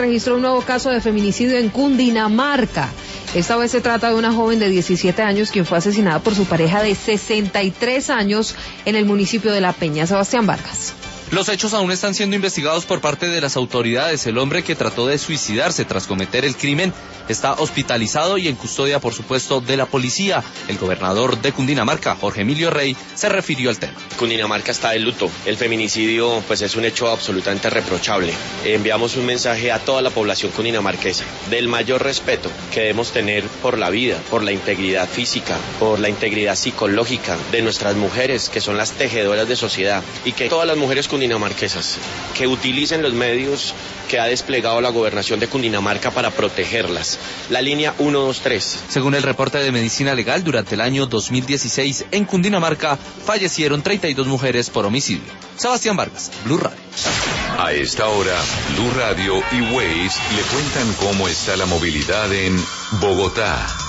registró un nuevo caso de feminicidio en Cundinamarca. Esta vez se trata de una joven de 17 años quien fue asesinada por su pareja de 63 años en el municipio de La Peña. Sebastián Vargas. Los hechos aún están siendo investigados por parte de las autoridades. El hombre que trató de suicidarse tras cometer el crimen está hospitalizado y en custodia, por supuesto, de la policía. El gobernador de Cundinamarca, Jorge Emilio Rey, se refirió al tema. Cundinamarca está de luto. El feminicidio, es un hecho absolutamente reprochable. Enviamos un mensaje a toda la población cundinamarquesa del mayor respeto que debemos tener por la vida, por la integridad física, por la integridad psicológica de nuestras mujeres, que son las tejedoras de sociedad, y que todas las mujeres cundinamarquesas que utilicen los medios que ha desplegado la gobernación de Cundinamarca para protegerlas. La línea 123. Según el reporte de Medicina Legal, durante el año 2016 en Cundinamarca fallecieron 32 mujeres por homicidio. Sebastián Vargas, Blue Radio. A esta hora, Blue Radio y Waze le cuentan cómo está la movilidad en Bogotá.